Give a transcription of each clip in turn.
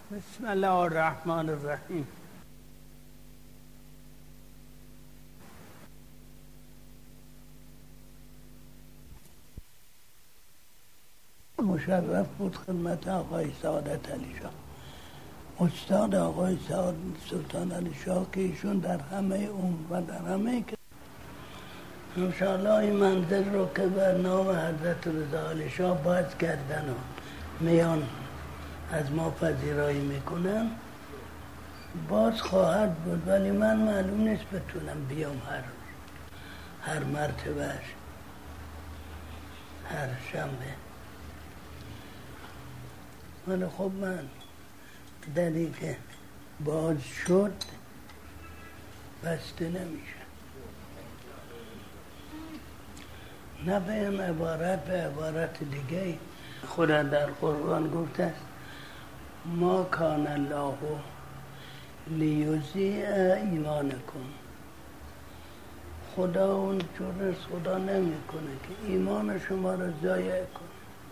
بسم الله الرحمن الرحیم. مشرف بود خدمت آقای سعادت علی شاه، استاد آقای سلطان علی شاه که ایشون در همه و در همه انشاءالله این منزل رو که بر نام حضرت رضا علی شاه باز کردن و میان از ما پذیرایی میکنن باز خواهد بود، ولی من معلوم نیست بتونم بیام هر مرتبهش هر شنبه، ولی خب من دلی که باز شد بسته نمیشه. نه به این عبارت به عبارت دیگه خدا در قرآن گفته است ما کان الله لیضیع ایمانکم. خدا اون جور خدا نمیکنه که ایمان شما رو ضایع کنه.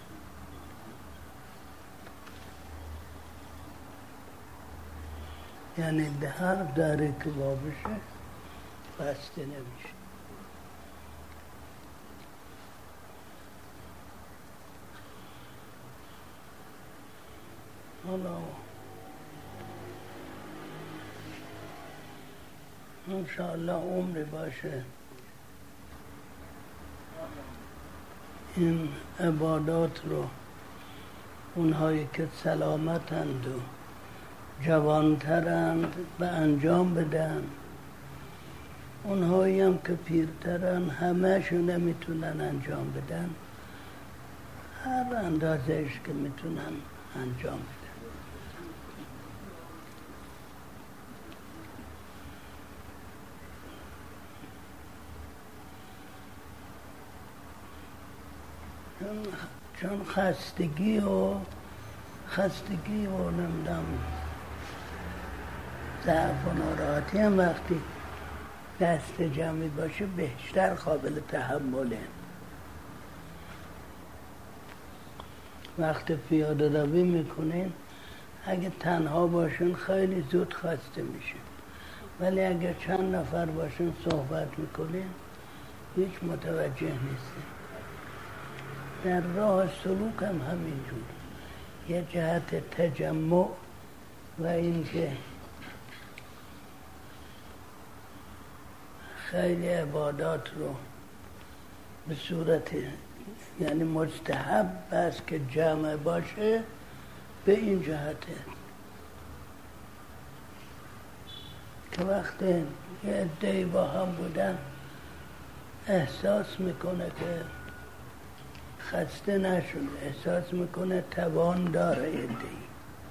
یعنی هر دره که وا بشه بسته نمیشه. حالا انشاءالله عمری باشه این عبادات رو اونهایی که سلامتند و جوانترند به انجام بدن، اونهایی هم که پیرترن همهشون نمیتونن انجام بدن، هر اندازهش که میتونن انجام بدن. چون خستگی و نمیدم ضعف و ناراحتی هم وقتی دست جمعی باشه بیشتر قابل تحمله. وقتی پیاده روی میکنین اگه تنها باشین خیلی زود خسته میشه، ولی اگه چند نفر باشین صحبت میکنین هیچ متوجه نیستین. در راه سلوک هم همینجور یه جهت تجمع و اینکه خیلی عبادات رو به صورت یعنی مستحب است که جمع باشه به این جهته که وقتی یه عده‌ای با هم بودن احساس میکنه که خسته نشده، احساس میکنه توان داره عده‌ای.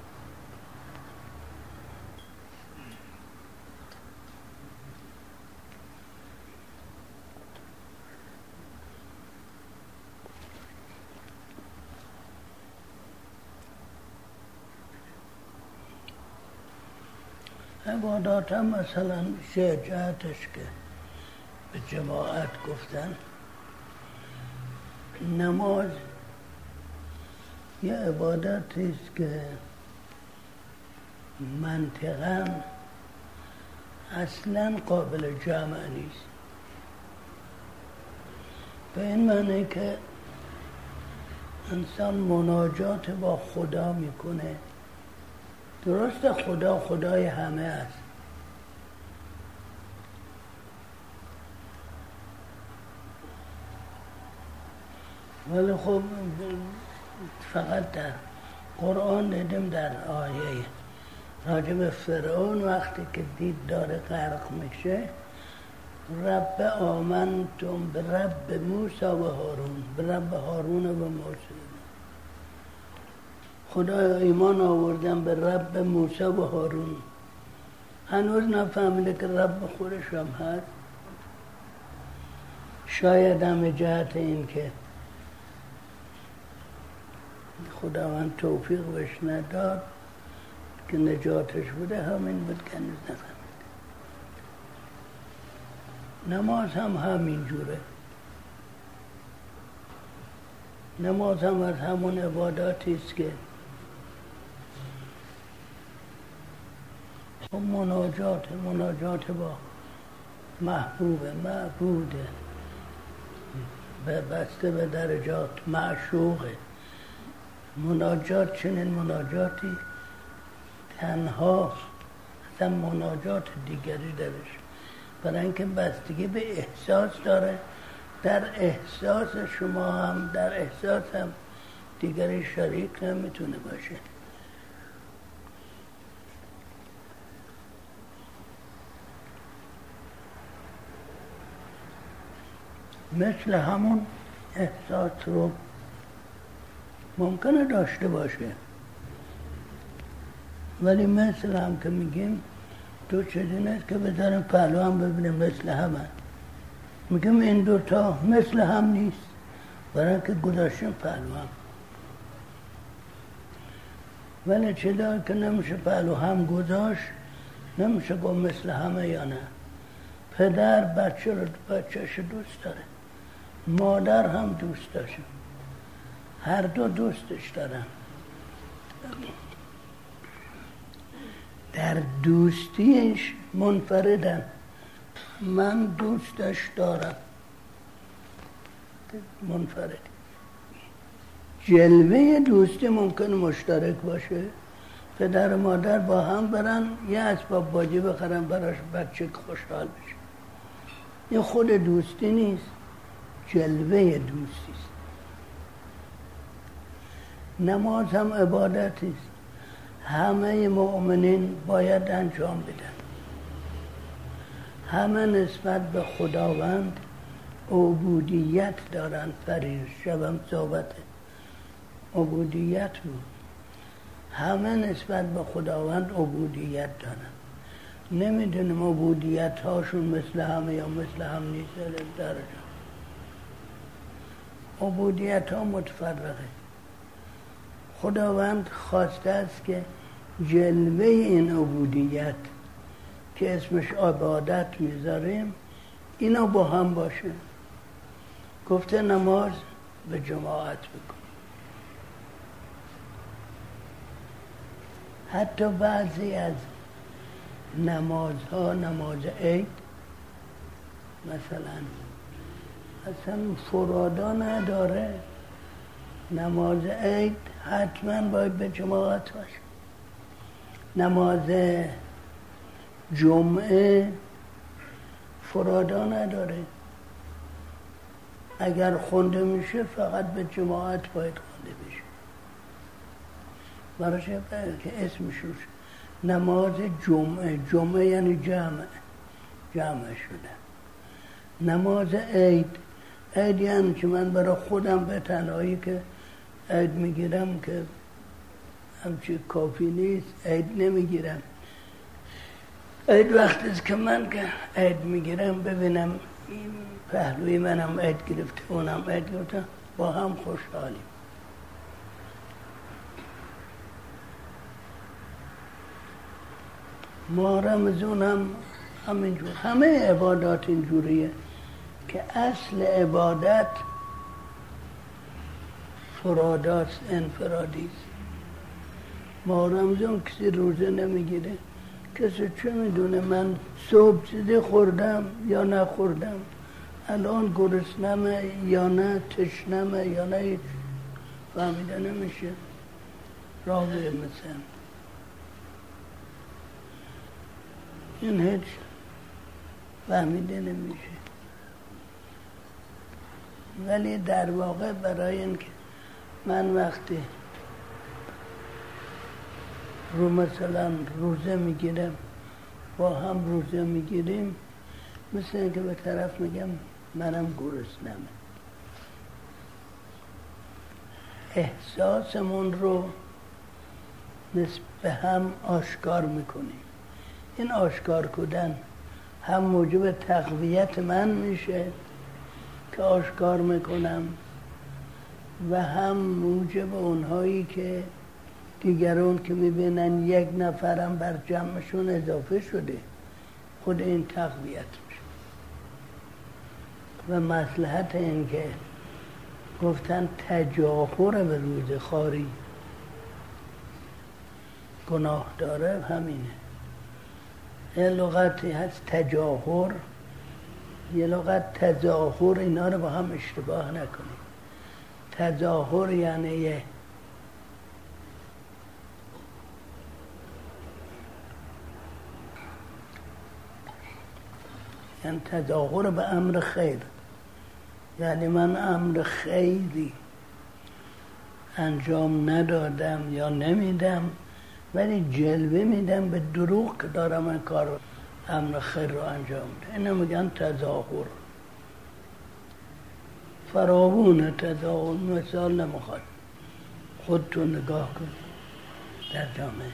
عبادات هم مثلا جهتش که به جماعت گفتن، نماز یه عبادتی است که منطقاً اصلاً قابل جمع نیست، به این معنی که انسان مناجات با خدا میکنه. درسته خدا خدای همه است، ولی خب فقط در قرآن دیدیم در آیه راجع به فرعون وقتی که دید داره غرق میشه رب آمنتم به رب موسی و هارون، به رب هارون و موسی، خدا ایمان آوردن به رب موسی و هارون. هنوز نفهمیده که رب خودش هم هست. شاید هم جهت این که خداوند توفیق بهش نداد که نجاتش بوده، همین بود که هنوز نفهمید. نماز هم همین جوره. نماز هم از همون عباداتی است که مناجات با محبوب معبوده، بسته به درجات معشوقه. مناجات چنین مناجاتی تنها، اصلا مناجات دیگری درش، برای اینکه بستگی به احساس داره. در احساس شما هم در احساس هم دیگری شریک نمیتونه باشه. مثل همون احساس رو ممکنه داشته باشه، ولی مثل هم که میگیم دو چیزی نیست که بذاریم پهلو هم ببینیم مثل همه. میگیم این دوتا مثل هم نیست، برای اینکه گذاشتیم پهلو هم. ولی چیزایی که نمیشه پهلو هم گذاشت، نمیشه گفت مثل همه یا نه. پدر بچهش دوست داره، مادر هم دوست داشته، هر دو دوستش دارن. در دوستیش منفردن، من دوستش دارم، منفرد. جلوه دوستی ممکن مشترک باشه، پدر و مادر با هم برن یه اسباب بازی بخرن براش بچه خوشحال بشه. این خود دوستی نیست، جلوه دوستی است. نماز هم عبادتی است، همه مؤمنین باید انجام بدن. همه نسبت به خداوند عبودیت دارن. فریر شبم صحبت عبودیت بود. همه نسبت به خداوند عبودیت دارن. نمیدونیم عبودیت هاشون مثل همه یا مثل هم نیست درجه. عبودیت ها متفرقه. خداوند خواسته است که جلوه این عبودیت که اسمش عبادت میذاریم اینا با هم باشه. گفته نماز به جماعت بکن. حتی بعضی از نمازها، نماز عید مثلا اصلا فرادا نداره. نماز عید حتما باید به جماعت باشه. نماز جمعه فرادا نداره، اگر خونده میشه فقط به جماعت باید خونده بشه. براش که اسمش روش نماز جمعه، جمعه یعنی جمع شده. نماز عید، عید یعنی که من برای خودم به تنهایی که عید میگیرم که همچی کافی نیست، عید نمیگیرم. عید وقتی است که من که عید میگیرم ببینم این پهلوی منم عید گرفته اونم عید گرفته، با هم خوشحالیم. ما رمضان هم همینجور، همه عبادات اینجوریه که اصل عبادت فراداست، انفرادیست. ما رمضان کسی روزه نمیگیره، کسی چه میدونه من صبح چیزی خوردم یا نخوردم، الان گرسنمه یا نه، تشنمه یا نه، هیچ فهمیده نمیشه. راویه مثلا این هیچ فهمیده نمیشه. ولی در واقع برای اینکه من وقتی رو مثلا روزه میگیرم با هم روزه میگیریم، مثل اینکه به طرف میگم منم گرسنمه. احساسمون رو نسبت به هم آشکار میکنیم. این آشکار کردن هم موجب تقویت من میشه که آشکار میکنم و هم موجب اونهایی که دیگران که میبینن یک نفرم بر جمعشون اضافه شده، خود این تقویت میشه. و مصلحت این که گفتن تجاهر به روز خاری گناه داره همینه. یه لغتی هست تجاهر، یه لغت تظاهر، اینا رو با هم اشتباه نکنید. تظاهر یعنی تظاهر به امر خیر، یعنی من امر خیری انجام ندادم یا نمیدم ولی جلوه میدم به دروغ که دارم این کار رو امر خیر رو انجام میدم. اینو میگن تظاهر. فراوونه تظاهر، مثال نمیخواد، خودتون نگاه کن در جامعه.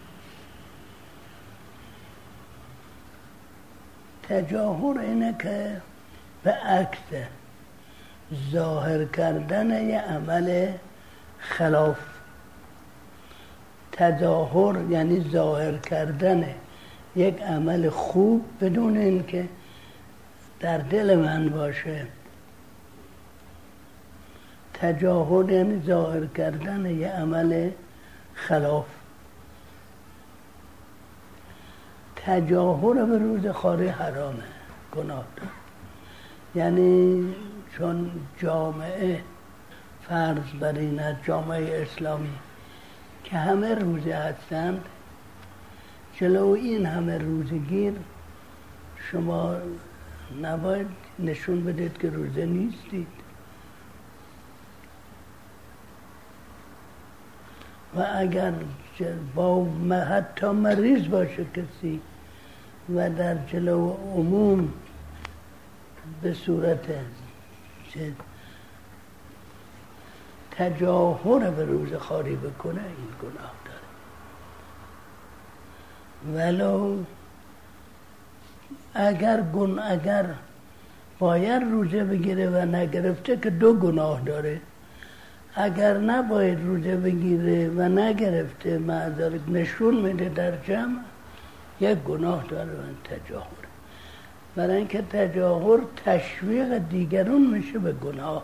تجاهر اینه که به عکس ظاهر کردن یه عمل خلاف. تظاهر یعنی ظاهر کردن یک عمل خوب بدون اینکه در دل من باشه. تجاهر یعنی ظاهر کردن یه عمل خلاف. تجاهر به روز خاری حرامه، گناه داره. یعنی چون جامعه فرض بر این است، جامعه اسلامی که همه روزه هستند، جلو این همه روزگیر شما نباید نشون بدید که روزه نیستید. و اگر با حتی مریض باشه کسی و در جلو عموم به صورت تجاهر به روزخواری بکنه، این گناه داره. ولو اگر باید روزه بگیره و نگرفته که دو گناه داره. اگر نباید روزه بگیره و نگرفته معذرت نشون میده در جمع، یک گناه داره و تجاهر. برای اینکه تجاهر تشویق دیگرون میشه به گناه.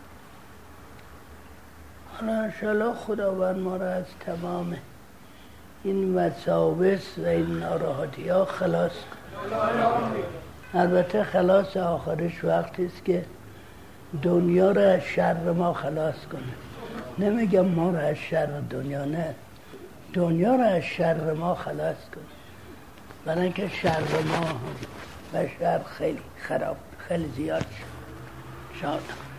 حالا انشاءالله خداوند ما را از تمام این وساوس و این ناراحتی ها خلاص کنه. البته خلاص آخرش وقتی است که دنیا را از شر ما خلاص کنه. نمیگم ما را از شر دنیا، نه، دنیا را از شر ما خلاص کنه. برای اینکه شر ما و شر خیلی خراب، خیلی زیاد شد.